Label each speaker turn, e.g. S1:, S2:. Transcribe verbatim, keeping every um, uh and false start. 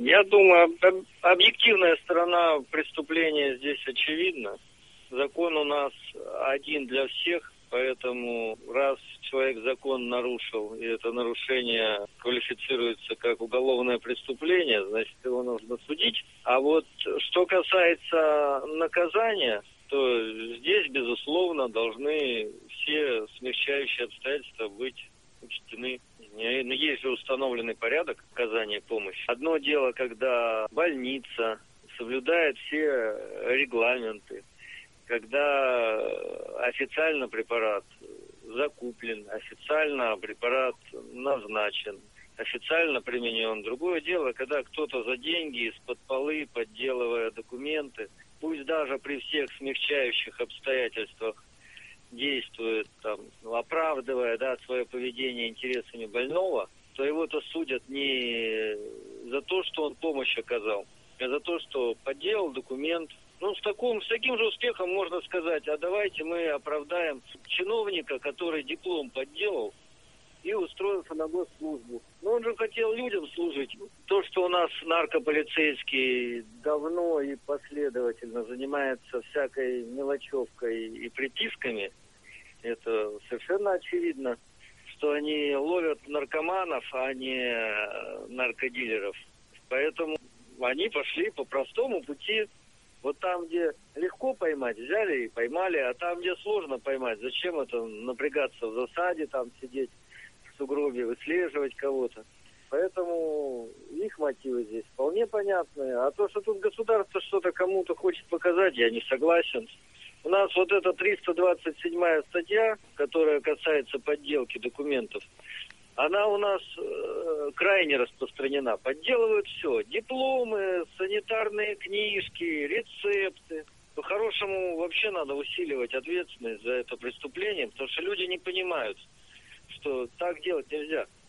S1: Я думаю, об- объективная сторона преступления здесь очевидна. Закон у нас один для всех, поэтому раз человек закон нарушил, и это нарушение квалифицируется как уголовное преступление, значит, его нужно судить. А вот что касается наказания, то здесь, безусловно, должны все смягчающие обстоятельства быть учтены. Но есть же установленный порядок оказания помощи. Одно дело, когда больница соблюдает все регламенты, когда официально препарат закуплен, официально препарат назначен, официально применен. Другое дело, когда кто-то за деньги из-под полы, подделывая документы, пусть даже при всех смягчающих обстоятельствах, действует, там, оправдывая, да, свое поведение интересами больного, то его-то судят не за то, что он помощь оказал, а за то, что подделал документ. Ну, с, таким, с таким же успехом можно сказать, а давайте мы оправдаем чиновника, который диплом подделал и устроился на госслужбу. Но он же хотел людям служить. То, что у нас наркополицейский давно и последовательно занимается всякой мелочевкой и приписками, это совершенно очевидно, что они ловят наркоманов, а не наркодилеров. Поэтому они пошли по простому пути. Вот там, где легко поймать, взяли и поймали, а там, где сложно поймать, зачем это напрягаться в засаде, там сидеть в сугробе, выслеживать кого-то. Поэтому их мотивы здесь вполне понятны. А то, что тут государство что-то кому-то хочет показать, я не согласен. У нас вот эта триста двадцать седьмая статья, которая касается подделки документов, она у нас э, крайне распространена. Подделывают все. Дипломы, санитарные книжки, рецепты. По-хорошему вообще надо усиливать ответственность за это преступление, потому что люди не понимают, что так делать нельзя.